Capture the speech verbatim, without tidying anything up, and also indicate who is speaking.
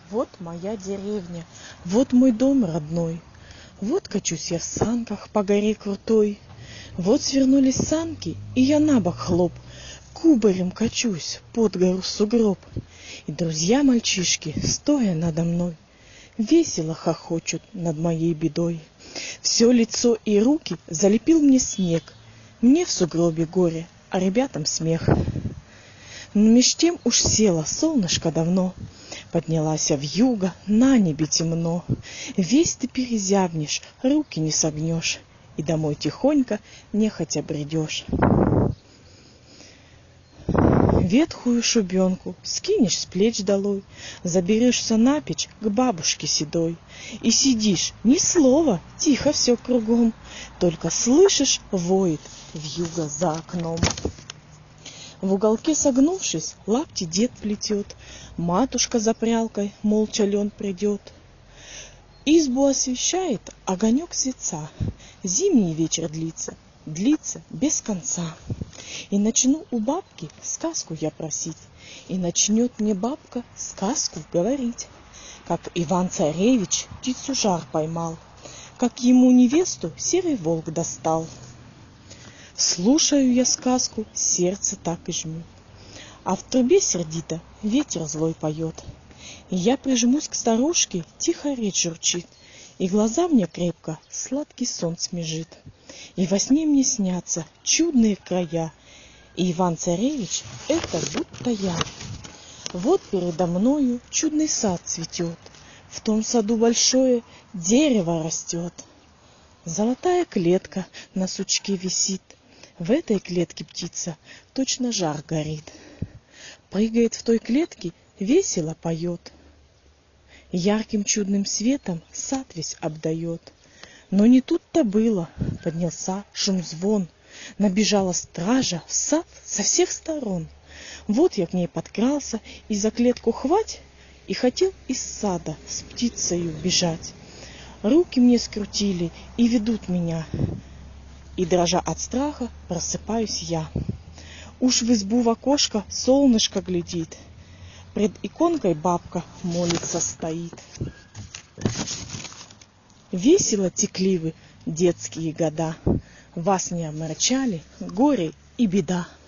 Speaker 1: Вот моя деревня, вот мой дом родной. Вот качусь я в санках по горе крутой. Вот свернулись санки, и я на бок хлоп. Кубарем качусь под гору сугроб. И друзья-мальчишки, стоя надо мной, весело хохочут над моей бедой. Все лицо и руки залепил мне снег. Мне в сугробе горе, а ребятам смех. Но меж тем уж село солнышко давно. Поднялась вьюга, на небе темно. Весь ты перезябнешь, руки не согнешь, и домой тихонько нехотя бредешь. Ветхую шубенку скинешь с плеч долой, заберешься на печь к бабушке седой. И сидишь, ни слова, тихо все кругом, только слышишь, воет вьюга за окном. В уголке согнувшись, лапти дед плетет, матушка за прялкой молча лен придет. Избу освещает огонек светца, зимний вечер длится, длится без конца. И начну у бабки сказку я просить, и начнет мне бабка сказку говорить, как Иван-царевич птицу жар поймал, как ему невесту серый волк достал. Слушаю я сказку, сердце так и жмет, а в трубе сердито ветер злой поет. И я прижмусь к старушке, тихо речь журчит, и глаза мне крепко сладкий сон смежит. И во сне мне снятся чудные края, и Иван-царевич — это будто я. Вот передо мною чудный сад цветет, в том саду большое дерево растет. Золотая клетка на сучке висит, в этой клетке птица точно жар горит. Прыгает в той клетке, весело поет. Ярким чудным светом сад весь обдает. Но не тут-то было, поднялся шум-звон. Набежала стража в сад со всех сторон. Вот я к ней подкрался и за клетку хвать, и хотел из сада с птицею бежать. Руки мне скрутили и ведут меня, и, дрожа от страха, просыпаюсь я. Уж в избу в окошко солнышко глядит, пред иконкой бабка молится стоит. Весело текли вы детские года, вас не омрачали горе и беда.